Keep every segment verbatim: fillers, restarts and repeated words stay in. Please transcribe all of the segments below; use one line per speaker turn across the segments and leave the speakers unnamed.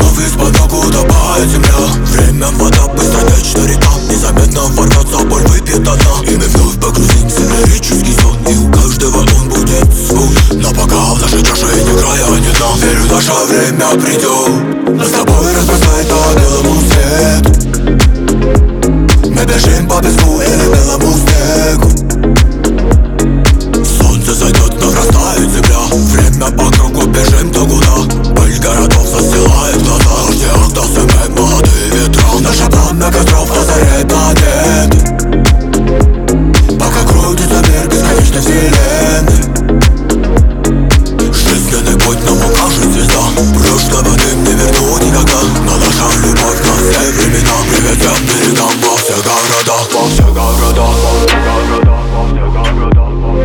вновь из-под ног утопает земля. Время, вода, быстротечная река. Незаметно ворваться, боль выпьет до дна. И мы вновь погрузимся в лирический сон. И у каждого он будет свой. Но пока в нашей чаше ни края, ни дна. Верю, наше время придет. Нас с тобой разбросает по белому свету. Мы бежим по песку или белому снегу. Солнце зайдет, но растает земля. Время по кругу, бежим то куда. Пыль городов застилает глаза. Где остался мы, молодые ветра. Наше пламя костров озаряет планеты. Пока крутится мир бесконечной вселенной. Жизненный путь нам укажет звезда. Прошлого дым не верну никогда. Но наша любовь на все времена приведет берегам во все города. Во все города, во все города, во все города.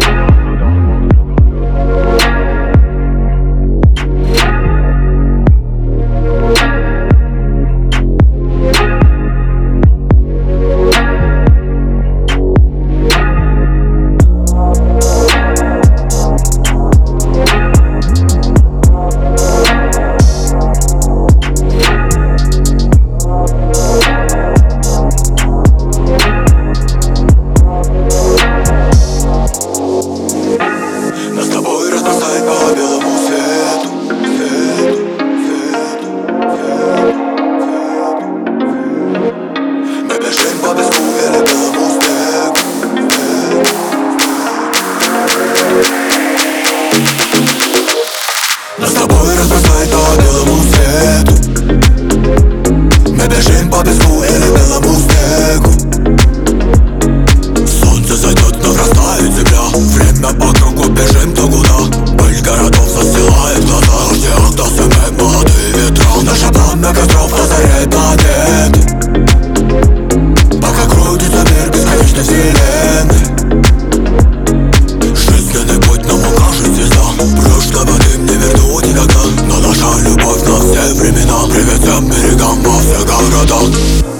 Нас с тобой разбросает по белому свету. Мы бежим по песку или белому снегу. Солнце зайдет, но растает земля. Время по кругу, бежим то куда. Пыль городов застилает глаза. Где остался мы, молодые ветра. Наше пламя костров озаряет планеты. Пока крутится мир бесконечной вселенной. Жизненный путь нам укажет звезда. Прошлого дым не верну никогда. Но наша любовь на все времена приведет берегам во все города.